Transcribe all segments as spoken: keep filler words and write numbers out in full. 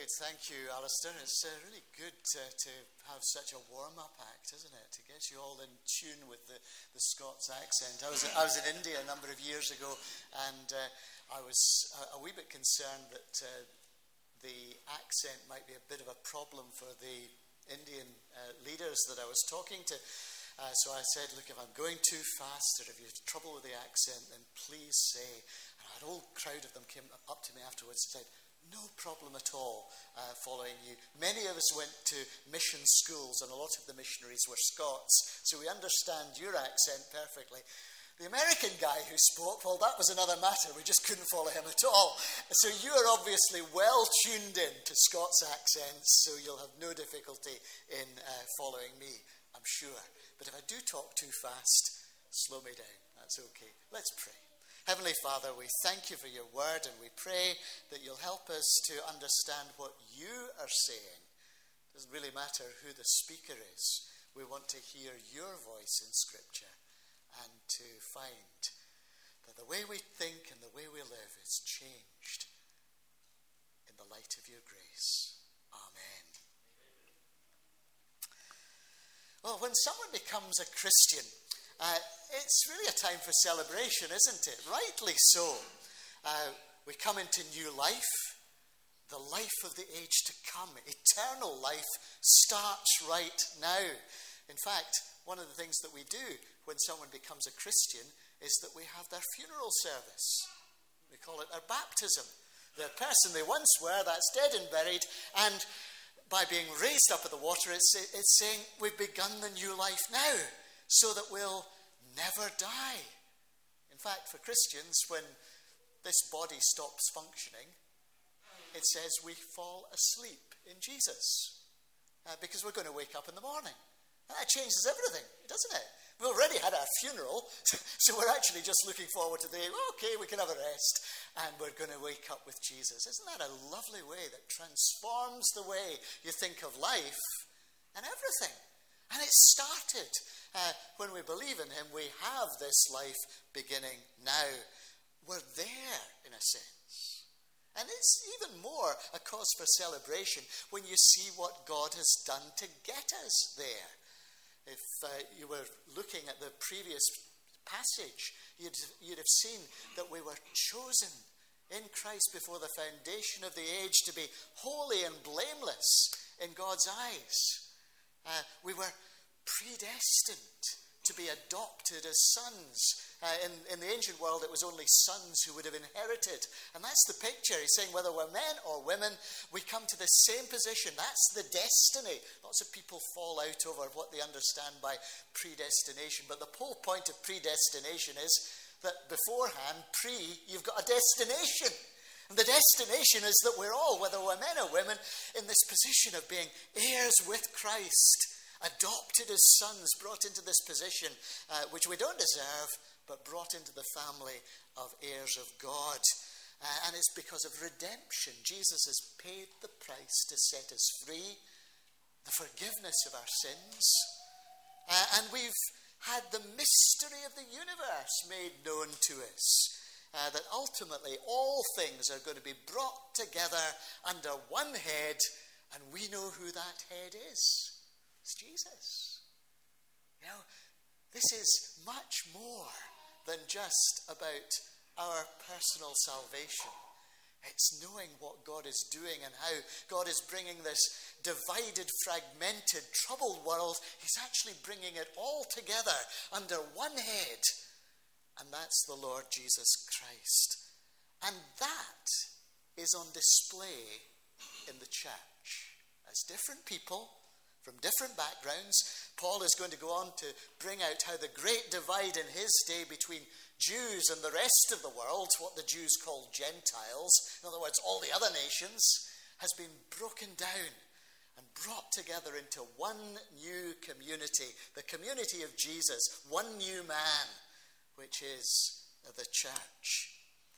Great, thank you, Alistair. It's uh, really good uh, to have such a warm-up act, isn't it? To get you all in tune with the, the Scots accent. I was I was in India a number of years ago, and uh, I was a, a wee bit concerned that uh, the accent might be a bit of a problem for the Indian uh, leaders that I was talking to. Uh, so I said, look, if I'm going too fast or if you have trouble with the accent, then please say. And a whole crowd of them came up to me afterwards and said, no problem at all uh, following you. Many of us went to mission schools and a lot of the missionaries were Scots, so we understand your accent perfectly. The American guy who spoke, well, that was another matter. We just couldn't follow him at all. So you are obviously well tuned in to Scots accents, so you'll have no difficulty in uh, following me, I'm sure. But if I do talk too fast, slow me down. That's okay. Let's pray. Heavenly Father, we thank you for your word, and we pray that you'll help us to understand what you are saying. It doesn't really matter who the speaker is. We want to hear your voice in Scripture and to find that the way we think and the way we live is changed in the light of your grace. Amen. Well, when someone becomes a Christian, Uh, it's really a time for celebration, isn't it? Rightly so. Uh, we come into new life. The life of the age to come, eternal life, starts right now. In fact, one of the things that we do when someone becomes a Christian is that we have their funeral service. We call it their baptism. The person they once were, that's dead and buried, and by being raised up in the water, it's, it's saying we've begun the new life now, so that we'll never die. In fact, for Christians, when this body stops functioning, it says we fall asleep in Jesus. Uh, because we're going to wake up in the morning. And that changes everything, doesn't it? We've already had our funeral, so we're actually just looking forward to the, okay, we can have a rest, and we're going to wake up with Jesus. Isn't that a lovely way that transforms the way you think of life and everything? And it started uh, when we believe in him. We have this life beginning now. We're there, in a sense. And it's even more a cause for celebration when you see what God has done to get us there. If uh, you were looking at the previous passage, you'd, you'd have seen that we were chosen in Christ before the foundation of the age to be holy and blameless in God's eyes. Uh, we were predestined to be adopted as sons. Uh, in, in the ancient world, it was only sons who would have inherited. And that's the picture. He's saying whether we're men or women, we come to the same position. That's the destiny. Lots of people fall out over what they understand by predestination. But the whole point of predestination is that beforehand, pre, you've got a destination. And the destination is that we're all, whether we're men or women, in this position of being heirs with Christ, adopted as sons, brought into this position, uh, which we don't deserve, but brought into the family of heirs of God. Uh, and it's because of redemption. Jesus has paid the price to set us free, the forgiveness of our sins. Uh, and we've had the mystery of the universe made known to us. Uh, that ultimately all things are going to be brought together under one head, and we know who that head is. It's Jesus. You know, this is much more than just about our personal salvation. It's knowing what God is doing and how God is bringing this divided, fragmented, troubled world. He's actually bringing it all together under one head. And that's the Lord Jesus Christ. And that is on display in the church. As different people from different backgrounds, Paul is going to go on to bring out how the great divide in his day between Jews and the rest of the world, what the Jews called Gentiles, in other words, all the other nations, has been broken down and brought together into one new community, the community of Jesus, one new man, which is the church.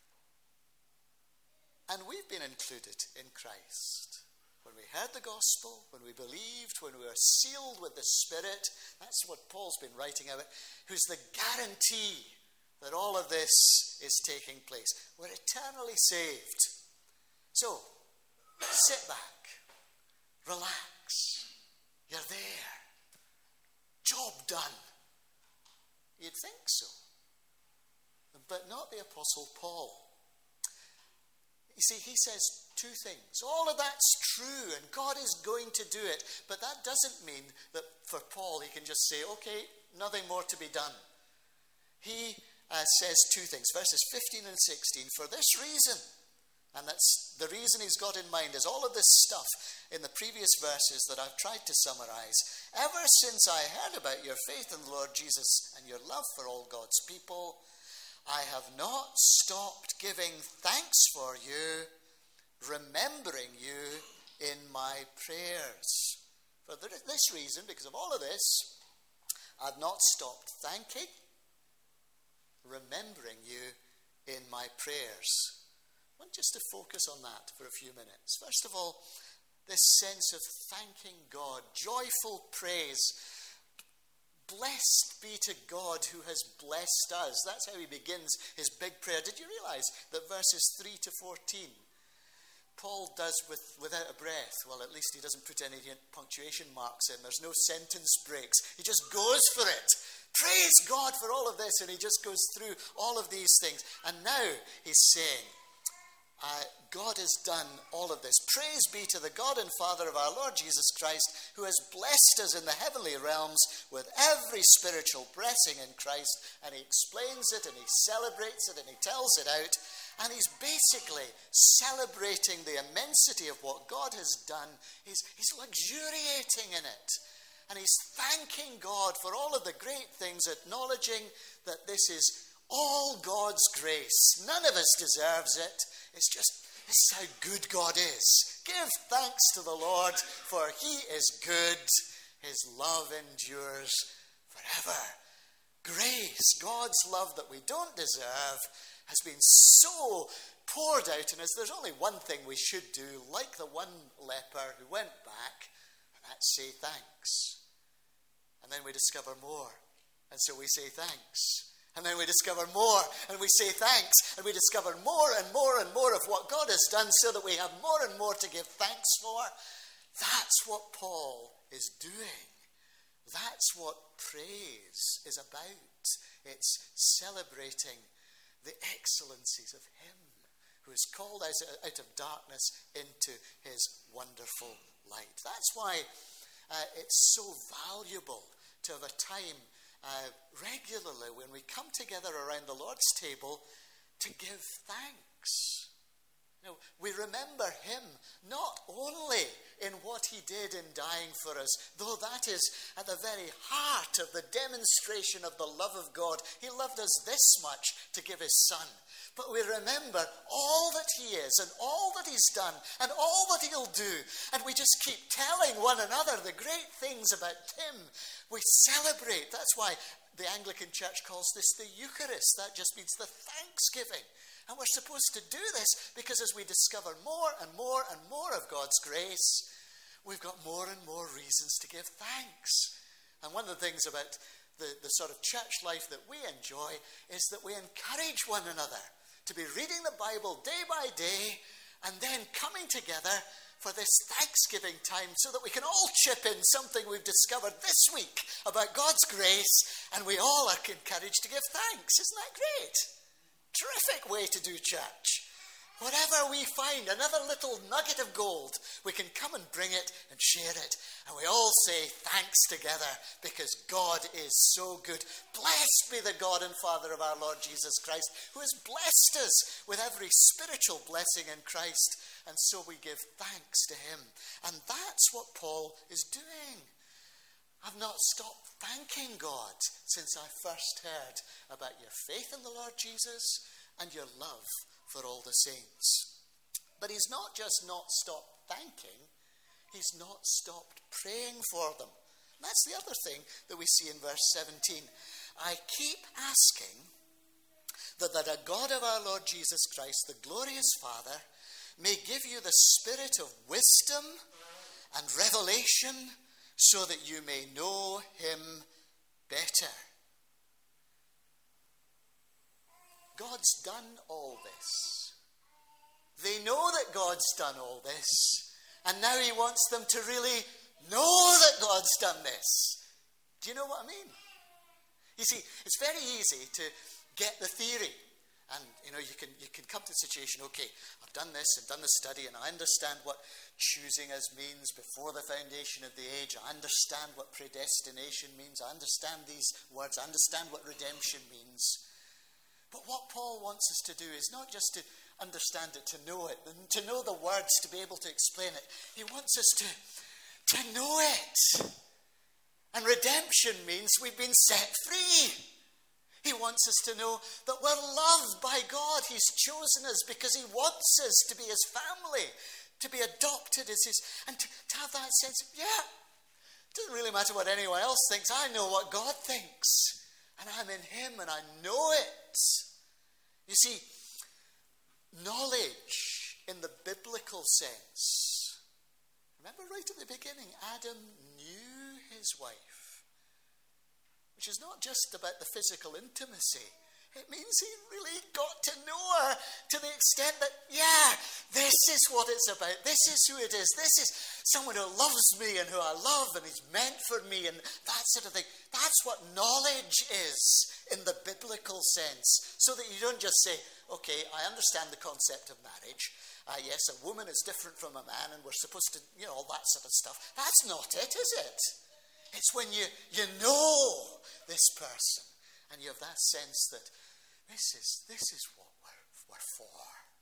And we've been included in Christ. When we heard the gospel, when we believed, when we were sealed with the Spirit, that's what Paul's been writing about, who's the guarantee that all of this is taking place. We're eternally saved. So, Sit back. Relax. You're there. Job done. You'd think so. But not the Apostle Paul. You see, he says two things. All of that's true, and God is going to do it. But that doesn't mean that for Paul he can just say, okay, nothing more to be done. He uh, says two things, verses fifteen and sixteen. For this reason, and that's the reason he's got in mind, is all of this stuff in the previous verses that I've tried to summarize. Ever since I heard about your faith in the Lord Jesus and your love for all God's people, I have not stopped giving thanks for you, remembering you in my prayers. For this reason, because of all of this, I've not stopped thanking, remembering you in my prayers. I want just to focus on that for a few minutes. First of all, this sense of thanking God, joyful praise. Blessed be to God who has blessed us. That's how he begins his big prayer. Did you realize that verses three to fourteen, Paul does with, without a breath? Well, at least he doesn't put any punctuation marks in. There's no sentence breaks. He just goes for it. Praise God for all of this. And he just goes through all of these things. And now he's saying, Uh, God has done all of this. Praise be to the God and Father of our Lord Jesus Christ, who has blessed us in the heavenly realms with every spiritual blessing in Christ. And he explains it, and he celebrates it, and he tells it out. And he's basically celebrating the immensity of what God has done. He's, he's luxuriating in it. And he's thanking God for all of the great things, acknowledging that this is all God's grace. None of us deserves it. It's just, this is how good God is. Give thanks to the Lord, for he is good. His love endures forever. Grace, God's love that we don't deserve, has been so poured out. And as there's only one thing we should do, like the one leper who went back, and that's say thanks. And then we discover more. And so we say thanks. And then we discover more, and we say thanks, and we discover more and more and more of what God has done, so that we have more and more to give thanks for. That's what Paul is doing. That's what praise is about. It's celebrating the excellencies of him who is called out of darkness into his wonderful light. That's why uh, it's so valuable to have a time Uh, regularly when we come together around the Lord's table to give thanks. You know, we remember him not only in what he did in dying for us, though that is at the very heart of the demonstration of the love of God. He loved us this much to give his son. But we remember all that he is and all that he's done and all that he'll do. And we just keep telling one another the great things about him. We celebrate. That's why the Anglican Church calls this the Eucharist. That just means the thanksgiving. And we're supposed to do this because as we discover more and more and more of God's grace, we've got more and more reasons to give thanks. And one of the things about the, the sort of church life that we enjoy is that we encourage one another to be reading the Bible day by day and then coming together for this Thanksgiving time so that we can all chip in something we've discovered this week about God's grace, and we all are encouraged to give thanks. Isn't that great? Terrific way to do church. Whatever we find, another little nugget of gold, we can come and bring it and share it. And we all say thanks together because God is so good. Blessed be the God and Father of our Lord Jesus Christ, who has blessed us with every spiritual blessing in Christ. And so we give thanks to him. And that's what Paul is doing. I've not stopped thanking God since I first heard about your faith in the Lord Jesus and your love for all the saints. But he's not just not stopped thanking, he's not stopped praying for them. And that's the other thing that we see in verse seventeen. I keep asking that the God of our Lord Jesus Christ, the glorious Father, may give you the spirit of wisdom and revelation so that you may know him better. God's done all this. They know that God's done all this. And now he wants them to really know that God's done this. Do you know what I mean? You see, it's very easy to get the theory. And, you know, you can you can come to the situation, okay, I've done this, I've done the study, and I understand what choosing us means before the foundation of the age. I understand what predestination means. I understand these words. I understand what redemption means. But what Paul wants us to do is not just to understand it, to know it, and to know the words, to be able to explain it. He wants us to, to know it. And redemption means we've been set free. He wants us to know that we're loved by God. He's chosen us because he wants us to be his family, to be adopted as his, and to, to have that sense of, yeah, it doesn't really matter what anyone else thinks. I know what God thinks. And I'm in him and I know it. You see, knowledge in the biblical sense. Remember right at the beginning, Adam knew his wife. Which is not just about the physical intimacy. It means he really got to know her to the extent that, yeah, this is what it's about. This is who it is. This is someone who loves me and who I love and is meant for me and that sort of thing. That's what knowledge is in the biblical sense. So that you don't just say, okay, I understand the concept of marriage. Uh, yes, a woman is different from a man and we're supposed to, you know, all that sort of stuff. That's not it, is it? It's when you, you know this person and you have that sense that this is, this is what we're, we're for.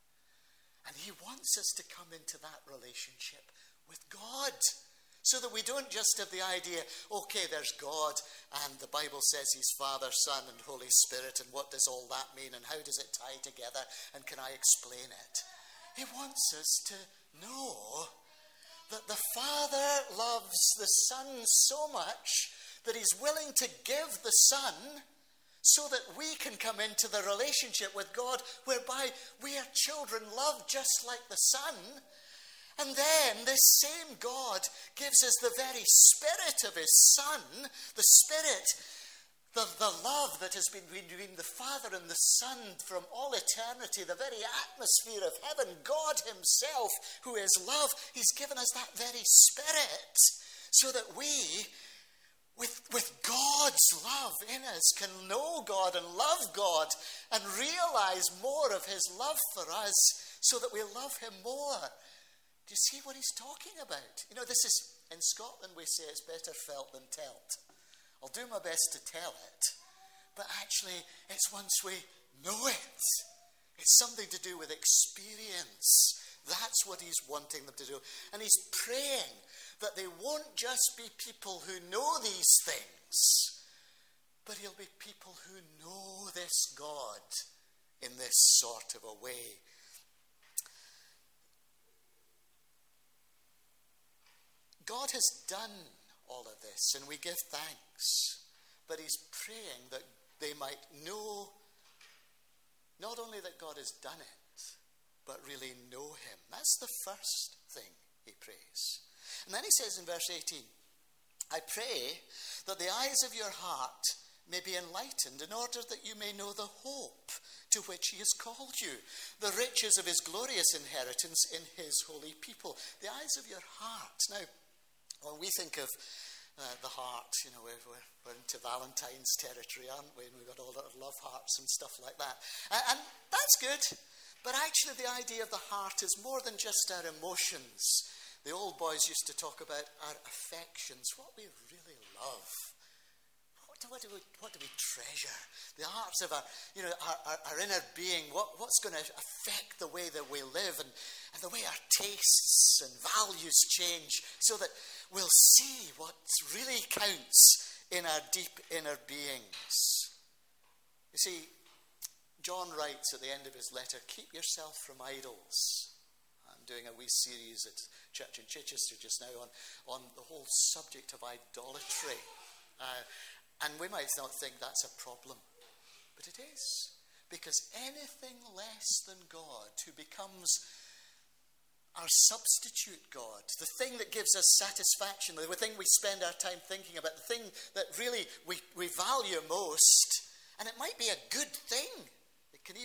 And he wants us to come into that relationship with God so that we don't just have the idea, okay, there's God and the Bible says he's Father, Son and Holy Spirit, and what does all that mean and how does it tie together and can I explain it? He wants us to know that the Father loves the Son so much that he's willing to give the Son so that we can come into the relationship with God whereby we are children loved just like the Son. And then this same God gives us the very Spirit of his Son, the Spirit, the, the love that has been between the Father and the Son from all eternity, the very atmosphere of heaven, God himself, who is love, he's given us that very Spirit so that we, with, with God's love in us, can know God and love God and realize more of his love for us so that we love him more. Do you see what he's talking about? You know, this is, in Scotland we say it's better felt than telt. I'll do my best to tell it, but actually it's once we know it. It's something to do with experience. That's what he's wanting them to do. And he's praying that they won't just be people who know these things, but he'll be people who know this God in this sort of a way. God has done all of this, and we give thanks. But he's praying that they might know not only that God has done it, but really know him. That's the first thing he prays. And then he says in verse eighteen, I pray that the eyes of your heart may be enlightened in order that you may know the hope to which he has called you, the riches of his glorious inheritance in his holy people. The eyes of your heart. Now, when we think of uh, the heart, you know, we're, we're, we're into Valentine's territory, aren't we? And we've got all our love hearts and stuff like that. And, and that's good. But actually the idea of the heart is more than just our emotions. The old boys used to talk about our affections, what we really love. What do, what do, we, what do we treasure? The hearts of our, you know, our, our, our inner being, what, what's going to affect the way that we live and, and the way our tastes and values change so that we'll see what really counts in our deep inner beings. You see, John writes at the end of his letter, keep yourself from idols. I'm doing a wee series at Church in Chichester just now on, on the whole subject of idolatry. Uh, and we might not think that's a problem, but it is. Because anything less than God, who becomes our substitute God, the thing that gives us satisfaction, the thing we spend our time thinking about, the thing that really we, we value most, and it might be a good thing. It can even,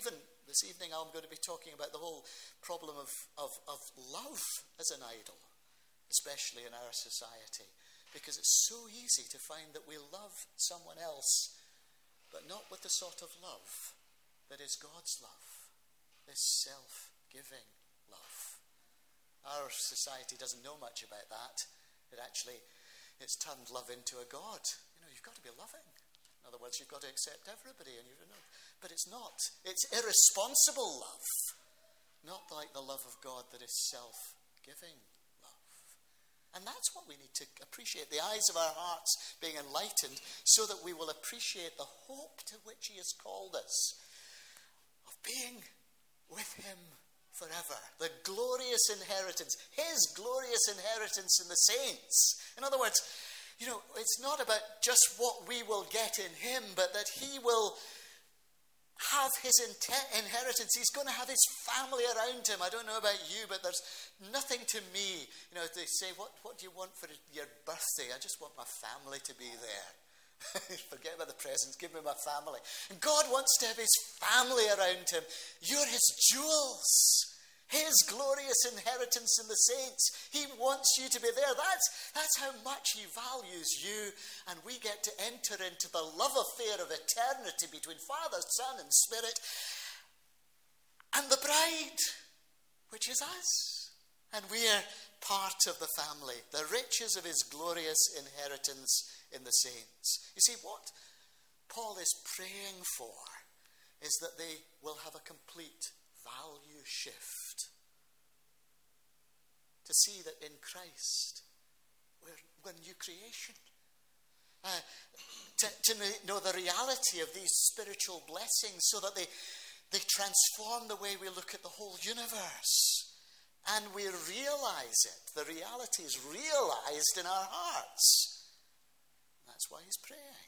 This evening I'm going to be talking about the whole problem of, of, of love as an idol, especially in our society, because it's so easy to find that we love someone else, but not with the sort of love that is God's love, this self-giving love. Our society doesn't know much about that. It actually, it's turned love into a god. You know, you've got to be loving. In other words, you've got to accept everybody, and you know, but it's not. It's irresponsible love, not like the love of God that is self-giving love. And that's what we need to appreciate, the eyes of our hearts being enlightened, so that we will appreciate the hope to which he has called us, of being with him forever. The glorious inheritance, his glorious inheritance in the saints. In other words, you know, it's not about just what we will get in him, but that he will have his inheritance. He's going to have his family around him. I don't know about you, but there's nothing to me. You know, they say, what, what do you want for your birthday? I just want my family to be there. Forget about the presents, give me my family. And God wants to have his family around him. You're his jewels, his glorious inheritance in the saints. He wants you to be there. That's, that's how much he values you. And we get to enter into the love affair of eternity between Father, Son, and Spirit, and the bride, which is us. And we are part of the family, the riches of his glorious inheritance in the saints. You see, what Paul is praying for is that they will have a complete value shift. To see that in Christ, we're, we're new creation. Uh, to, to know the reality of these spiritual blessings so that they, they transform the way we look at the whole universe. And we realize it. The reality is realized in our hearts. That's why he's praying.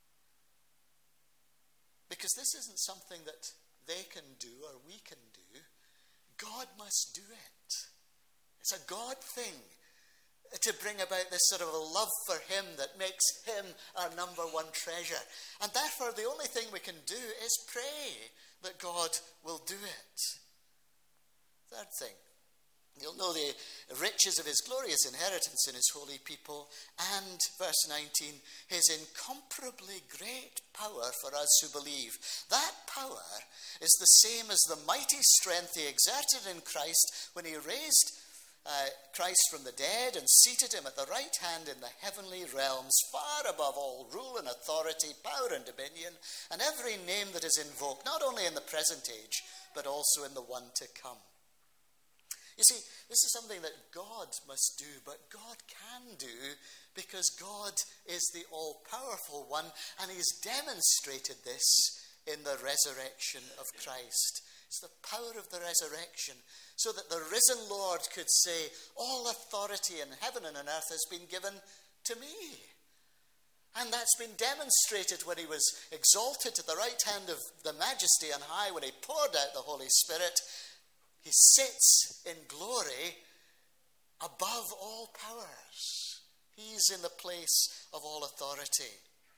Because this isn't something that they can do or we can do. God must do it. It's a God thing to bring about this sort of a love for him that makes him our number one treasure. And therefore the only thing we can do is pray that God will do it. Third thing. You'll know the riches of his glorious inheritance in his holy people. And, verse nineteen, his incomparably great power for us who believe. That power is the same as the mighty strength he exerted in Christ when he raised uh, Christ from the dead and seated him at the right hand in the heavenly realms, far above all rule and authority, power and dominion, and every name that is invoked, not only in the present age, but also in the one to come. You see, this is something that God must do, but God can do because God is the all-powerful one, and he's demonstrated this in the resurrection of Christ. It's the power of the resurrection, so that the risen Lord could say, all authority in heaven and on earth has been given to me. And that's been demonstrated when he was exalted to the right hand of the Majesty on high, when he poured out the Holy Spirit. He sits in glory above all powers. He's in the place of all authority.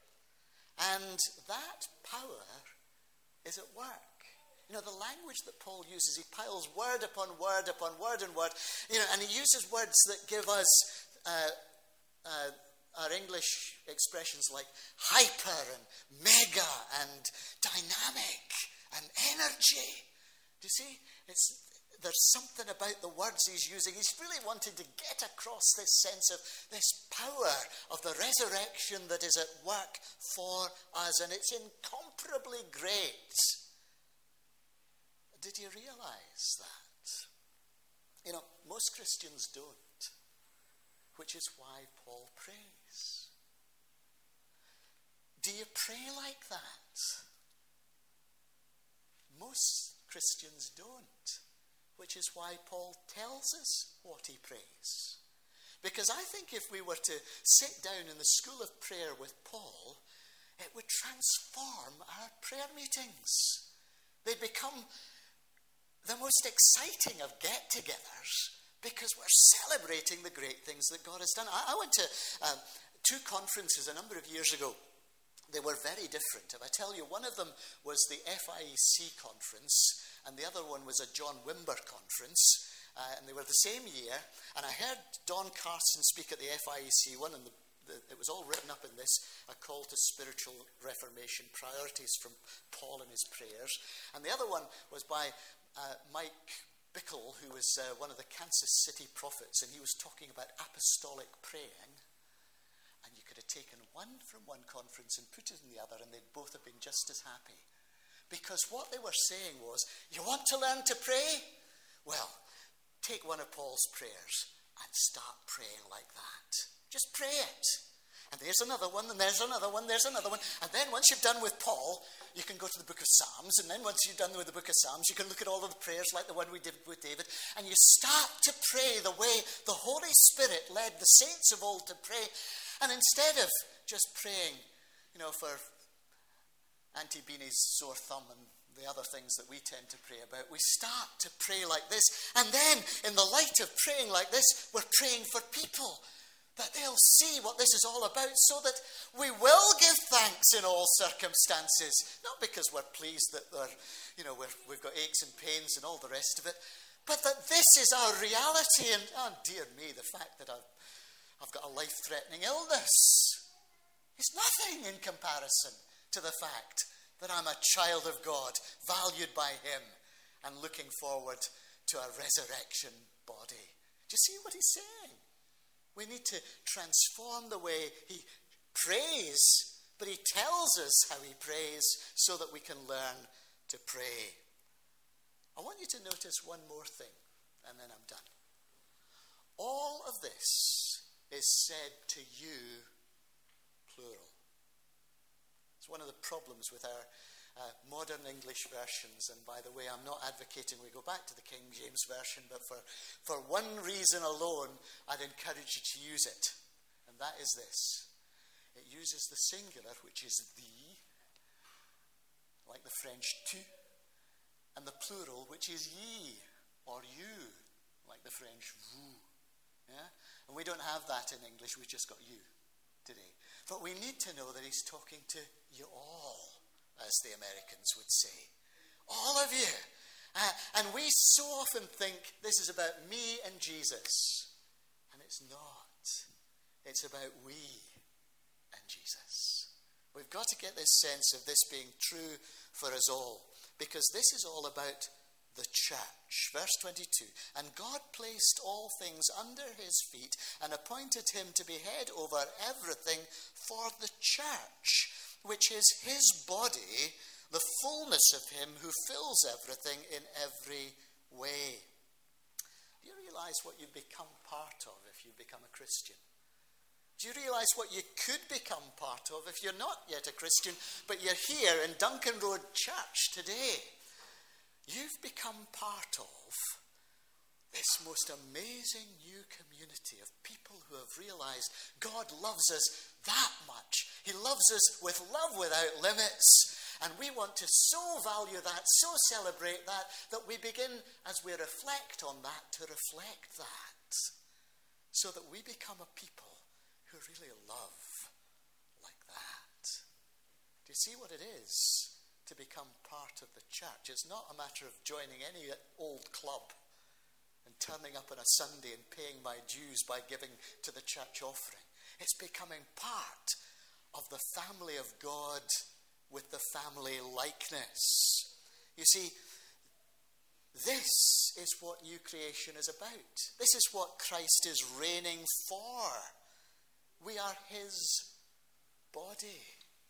And that power is at work. You know, the language that Paul uses, he piles word upon word upon word and word. You know, and he uses words that give us uh, uh, our English expressions like hyper and mega and dynamic and energy. Do you see? It's There's something about the words he's using. He's really wanting to get across this sense of this power of the resurrection that is at work for us. And it's incomparably great. Did you realize that? You know, most Christians don't. Which is why Paul prays. Do you pray like that? Most Christians don't. Which is why Paul tells us what he prays. Because I think if we were to sit down in the school of prayer with Paul, it would transform our prayer meetings. They'd become the most exciting of get-togethers because we're celebrating the great things that God has done. I, I went to um, two conferences a number of years ago. They were very different. If I tell you, one of them was the F I E C conference, and the other one was a John Wimber conference, uh, and they were the same year. And I heard Don Carson speak at the F I E C one, and the, the, it was all written up in this, A Call to Spiritual Reformation, Priorities from Paul and His Prayers. And the other one was by uh, Mike Bickle, who was uh, one of the Kansas City prophets, and he was talking about apostolic praying. And you could have taken one from one conference and put it in the other, and they'd both have been just as happy. Because what they were saying was, you want to learn to pray? Well, take one of Paul's prayers and start praying like that. Just pray it. And there's another one, and there's another one, there's another one. And then once you've done with Paul, you can go to the book of Psalms. And then once you've done with the book of Psalms, you can look at all of the prayers like the one we did with David. And you start to pray the way the Holy Spirit led the saints of old to pray. And instead of just praying, you know, for Auntie Beanie's sore thumb and the other things that we tend to pray about, we start to pray like this. And then, in the light of praying like this, we're praying for people, that they'll see what this is all about, so that we will give thanks in all circumstances. Not because we're pleased that they're, you know, we're, we've got aches and pains and all the rest of it, but that this is our reality. And, oh dear me, the fact that I've, I've got a life-threatening illness is nothing in comparison to the fact that I'm a child of God, valued by Him, and looking forward to a resurrection body. Do you see what he's saying? We need to transform the way he prays, but he tells us how he prays so that we can learn to pray. I want you to notice one more thing, and then I'm done. All of this is said to you, plural. It's one of the problems with our uh, modern English versions, and by the way, I'm not advocating we go back to the King James Version, but for, for one reason alone, I'd encourage you to use it, and that is this. It uses the singular, which is thee, like the French tu, and the plural, which is ye, or you, like the French vous. Yeah? And we don't have that in English, we've just got you today. But we need to know that he's talking to you all, as the Americans would say. All of you. Uh, and we so often think this is about me and Jesus. And it's not. It's about we and Jesus. We've got to get this sense of this being true for us all, because this is all about the church. Verse twenty-two, and God placed all things under his feet and appointed him to be head over everything for the church, which is his body, the fullness of him who fills everything in every way. Do you realize what you become part of if you become a Christian? Do you realize what you could become part of if you're not yet a Christian, but you're here in Duncan Road Church today? You've become part of this most amazing new community of people who have realized God loves us that much. He loves us with love without limits. And we want to so value that, so celebrate that, that we begin, as we reflect on that, to reflect that. So that we become a people who really love like that. Do you see what it is to become part of the church? It's not a matter of joining any old club and turning up on a Sunday and paying my dues by giving to the church offering. It's becoming part of the family of God with the family likeness. You see, this is what new creation is about. This is what Christ is reigning for. We are his body.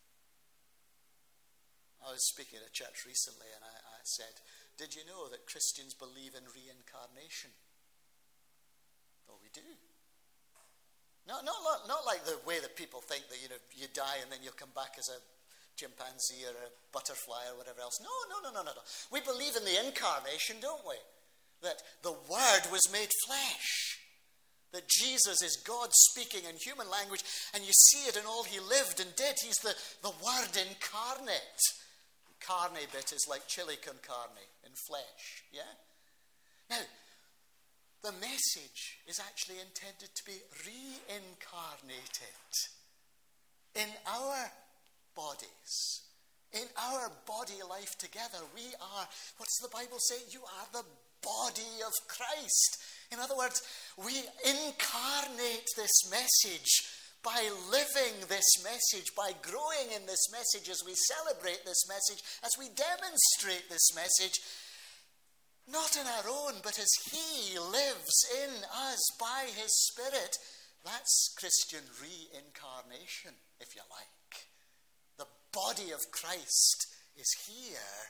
I was speaking at a church recently, and I, I said, did you know that Christians believe in reincarnation? Well, we do. Not, not, not like the way that people think that, you know, you die and then you'll come back as a chimpanzee or a butterfly or whatever else. No, no, no, no, no, no. We believe in the incarnation, don't we? That the Word was made flesh. That Jesus is God speaking in human language, and you see it in all he lived and did. He's the, the Word incarnate. Carne bit is like chili con carne, in flesh, yeah? Now, the message is actually intended to be reincarnated in our bodies In our body life together, we are, what does the Bible say? You are the body of Christ. In other words, we incarnate this message by living this message, by growing in this message as we celebrate this message, as we demonstrate this message, not in our own, but as He lives in us by His Spirit. That's Christian reincarnation, if you like. The body of Christ is here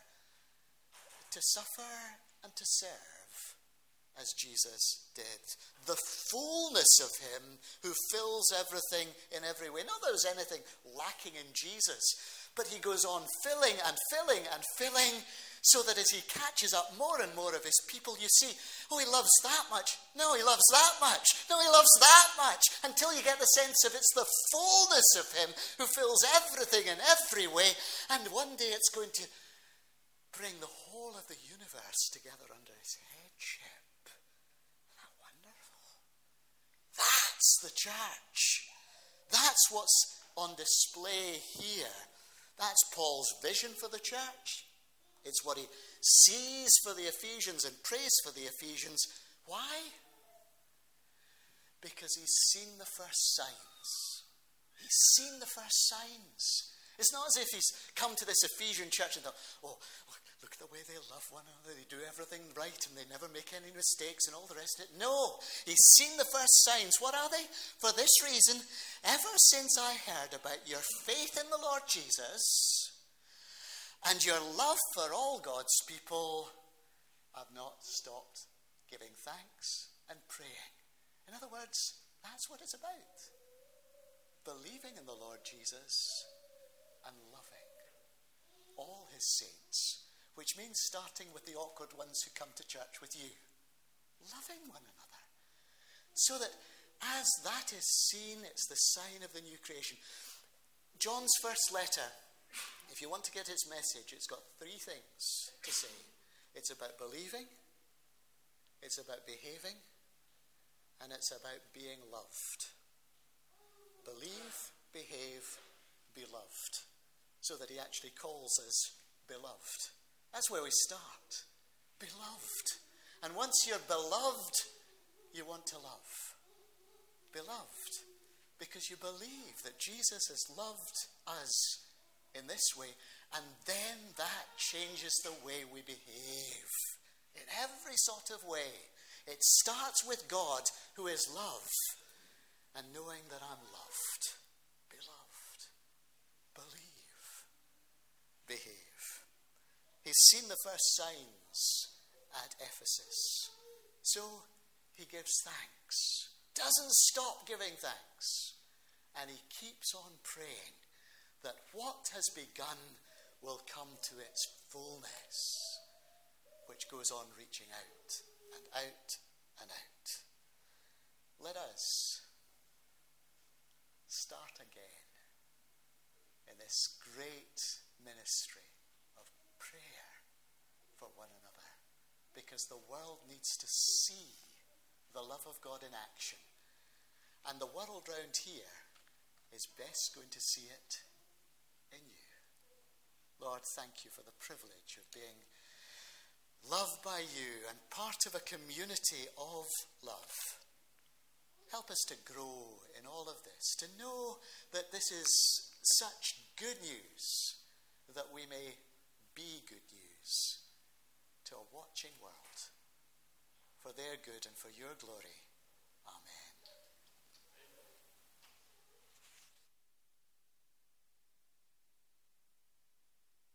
to suffer and to serve as Jesus did. The fullness of Him who fills everything in every way. Not that there's anything lacking in Jesus, but He goes on filling and filling and filling, so that as He catches up more and more of His people, you see, oh, He loves that much. No, He loves that much. No, He loves that much. Until you get the sense of it's the fullness of Him who fills everything in every way. And one day it's going to bring the whole of the universe together under His headship. Isn't that wonderful? That's the church. That's what's on display here. That's Paul's vision for the church. It's what he sees for the Ephesians and prays for the Ephesians. Why? Because he's seen the first signs. He's seen the first signs. It's not as if he's come to this Ephesian church and thought, oh, look at the way they love one another. They do everything right and they never make any mistakes and all the rest of it. No, he's seen the first signs. What are they? For this reason, ever since I heard about your faith in the Lord Jesus and your love for all God's people, I've not stopped giving thanks and praying. In other words, that's what it's about. Believing in the Lord Jesus and loving all His saints, which means starting with the awkward ones who come to church with you. Loving one another. So that as that is seen, it's the sign of the new creation. John's first letter, if you want to get his message, it's got three things to say. It's about believing, it's about behaving, and it's about being loved. Believe, behave, be loved. So that he actually calls us beloved. That's where we start. Beloved. And once you're beloved, you want to love. Beloved. Because you believe that Jesus has loved us in this way, and then that changes the way we behave in every sort of way. It starts with God, who is love, and knowing that I'm loved. Beloved. Believe. Behave. He's seen the first signs at Ephesus, so he gives thanks. Doesn't stop giving thanks, and he keeps on praying that what has begun will come to its fullness, which goes on reaching out and out and out. Let us start again in this great ministry of prayer for one another, because the world needs to see the love of God in action, and the world round here is best going to see it in you. Lord, thank you for the privilege of being loved by you and part of a community of love. Help us to grow in all of this, to know that this is such good news that we may be good news to a watching world for their good and for your glory.